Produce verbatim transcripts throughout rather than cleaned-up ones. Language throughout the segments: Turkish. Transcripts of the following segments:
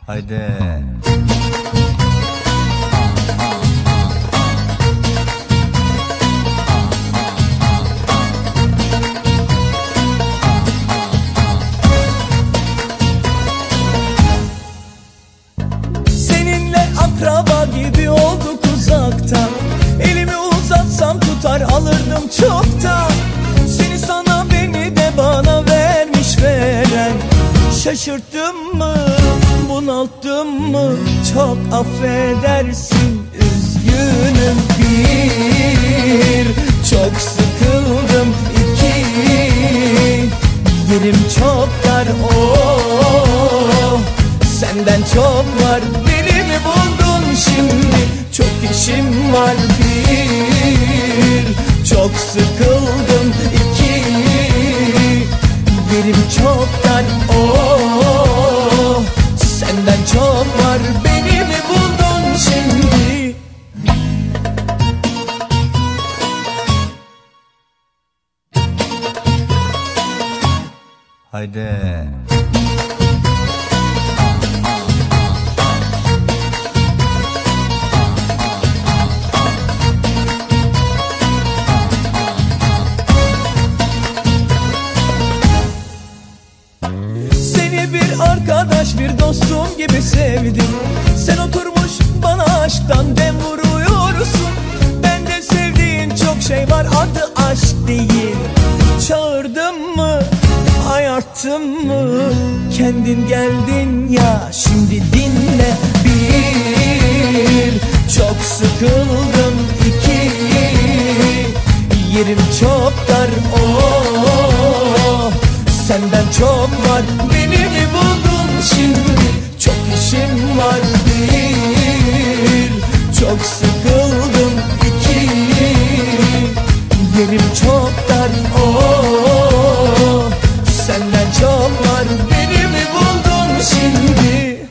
Haydi. Seninle akraba gibi olduk uzaktan. Elimi uzatsam tutar alırdım çoktan. Seni sana beni de bana vermiş veren. Şaşırttım mı, bunalttım mı, çok affedersin, üzgünüm. Bir, çok sıkıldım. İki, yerim çok dar. Oh, senden çok var, beni mi buldun şimdi? Çok işim var. Bir, çok sıkıldım. İki, yerim çok dar. Oh, senden çok var, beni mi buldun şimdi? Haydi. Seni bir arkadaş, bir dostum gibi sevdim. Sen oturmuş bana aşktan dem vuruyorsun. Bende sevdiğin çok şey var, adı aşk değil. Çağırdım mı, ayarttım mı, kendin geldin ya, şimdi dinle. Bir, çok sıkıldım. İki, yerim çok dar. Oh, senden çok var, beni mi buldun şimdi? Çok işim var. Bir, çok sıkıldım. İki, yerim çok dar. Oh, senden çok var, beni mi buldun şimdi?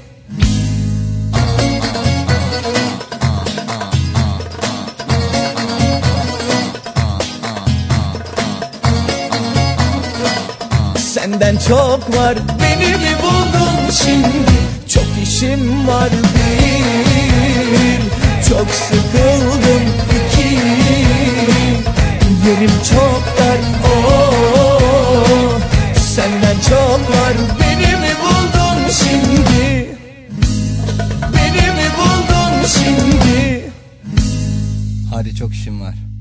Senden çok var, beni mi buldun şimdi? Çok işim var. Bir, çok sıkıldım. İki, yerim çok dar. Oh, senden çok var, beni mi buldun şimdi? Beni mi buldun şimdi? Hadi, çok işim var.